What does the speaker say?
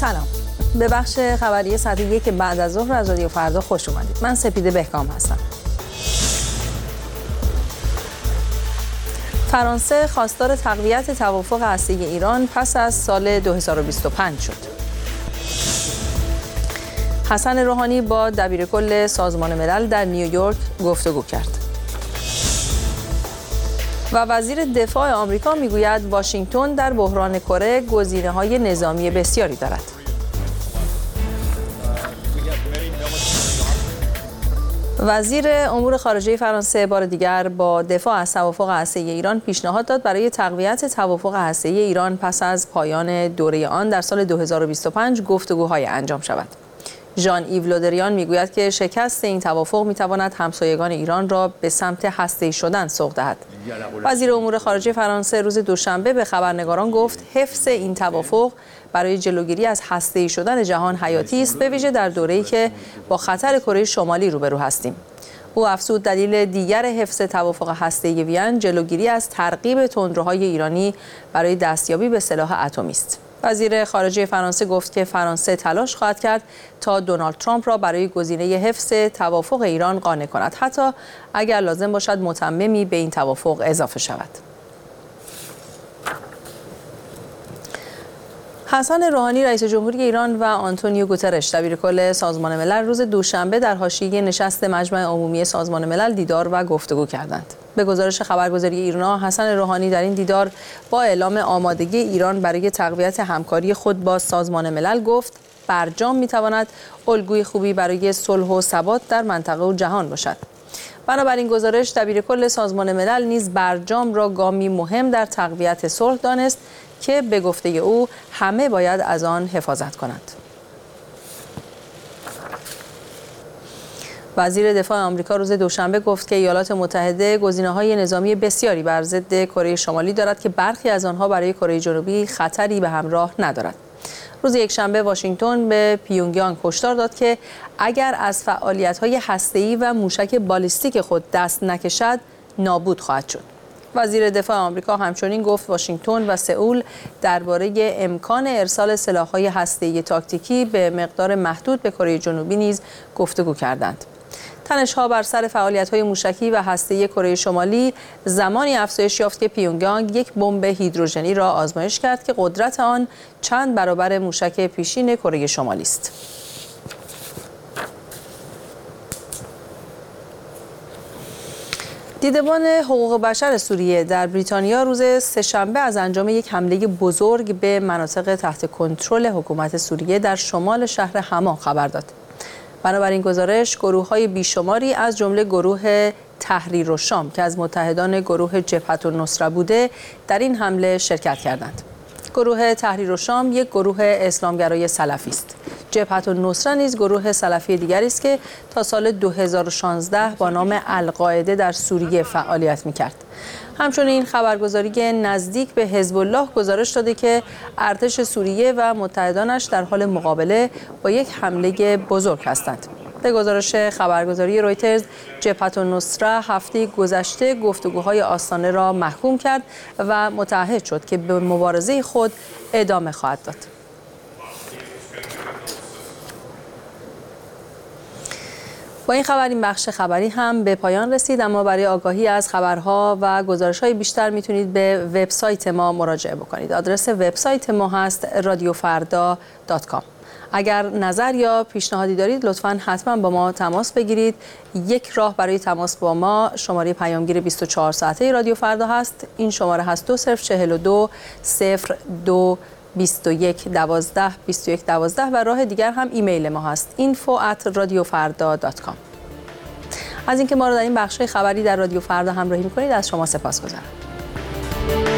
سلام. به بخش خبری ساعت 1 بعد از ظهر از رادیو فردا خوش اومدید. من سپیده بهکام هستم. فرانسه خواستار تقویت توافق هسته‌ای ایران پس از سال 2025 شد. حسن روحانی با دبیرکل سازمان ملل در نیویورک گفتگو کرد. و وزیر دفاع آمریکا میگوید واشنگتن در بحران کره گزینه‌های نظامی بسیاری دارد. وزیر امور خارجه فرانسه بار دیگر با دفاع از توافق هسته‌ای ایران پیشنهاد داد برای تقویت توافق هسته‌ای ایران پس از پایان دوره آن در سال 2025 گفتگوهای انجام شود. ژان ایو لودریان میگوید که شکست این توافق میتواند همسایگان ایران را به سمت هسته‌ای شدن سوق دهد. وزیر امور خارجه فرانسه روز دوشنبه به خبرنگاران گفت حفظ این توافق برای جلوگیری از هسته‌ای شدن جهان حیاتی است، به ویژه در دوره‌ای که با خطر کره شمالی روبرو هستیم. او افزود دلیل دیگر حفظ توافق هسته‌ای وین جلوگیری از ترغیب تندروهای ایرانی برای دستیابی به سلاح اتمی است. وزیر خارجه فرانسه گفت که فرانسه تلاش خواهد کرد تا دونالد ترامپ را برای گزینه حفظ توافق ایران قانع کند، حتی اگر لازم باشد متممی به این توافق اضافه شود. حسن روحانی رئیس جمهوری ایران و آنتونیو گوترش دبیرکل سازمان ملل روز دوشنبه در حاشیه نشست مجمع عمومی سازمان ملل دیدار و گفتگو کردند. به گزارش خبرگزاری ایرنا، حسن روحانی در این دیدار با اعلام آمادگی ایران برای تقویت همکاری خود با سازمان ملل گفت برجام میتواند الگوی خوبی برای صلح و ثبات در منطقه و جهان باشد. بنابراین گزارش دبیرکل سازمان ملل نیز برجام را گامی مهم در تقویت صلح دانست که به گفته او همه باید از آن حفاظت کنند. وزیر دفاع آمریکا روز دوشنبه گفت که ایالات متحده گزینه‌های نظامی بسیاری بر ضد کره شمالی دارد که برخی از آنها برای کره جنوبی خطری به همراه ندارد. روز یکشنبه واشنگتن به پیونگیانگ هشدار داد که اگر از فعالیت‌های هسته‌ای و موشک بالیستیک خود دست نکشد نابود خواهد شد. وزیر دفاع آمریکا همچنین گفت واشنگتن و سئول درباره امکان ارسال سلاح‌های هسته‌ای تاکتیکی به مقدار محدود به کره جنوبی نیز گفتگو کردند. تنش‌ها بر سر فعالیت‌های موشکی و هسته‌ای کره شمالی زمانی افزایش یافت که پیونگیانگ یک بمب هیدروژنی را آزمایش کرد که قدرت آن چند برابر موشک پیشین کره شمالی است. دیدبان حقوق بشر سوریه در بریتانیا روز سه‌شنبه از انجام یک حمله بزرگ به مناطق تحت کنترل حکومت سوریه در شمال شهر حما خبر داد. بنابراین گزارش گروه‌های بیشماری از جمله گروه تحریر الشام که از متحدان گروه جبهة النصره بوده در این حمله شرکت کردند. گروه تحریر الشام یک گروه اسلامگرای سلفی است. جبهة النصره نیز گروه سلفی دیگری است که تا سال 2016 با نام القاعده در سوریه فعالیت می‌کرد. همچنین خبرگزاری نزدیک به حزب الله گزارش داده که ارتش سوریه و متحدانش در حال مقابله با یک حمله بزرگ هستند. به گزارش خبرگزاری رویترز، جبهة النصره هفته گذشته گفتگوهای آستانه را محکوم کرد و متعهد شد که به مبارزه خود ادامه خواهد داد. با این خبر این بخش خبری هم به پایان رسید، اما برای آگاهی از خبرها و گزارش‌های بیشتر میتونید به وبسایت ما مراجعه بکنید. آدرس وبسایت ما هست radiofarda.com. اگر نظر یا پیشنهادی دارید لطفاً حتما با ما تماس بگیرید. یک راه برای تماس با ما شماره پیامگیر 24 ساعته رادیو فردا هست. این شماره هست 2042 02 21 12 21 12 و راه دیگر هم ایمیل ما هست info@radiofarda.com. از اینکه ما رو در این بخش خبری در رادیو فردا همراهی می‌کنید از شما سپاسگزارم.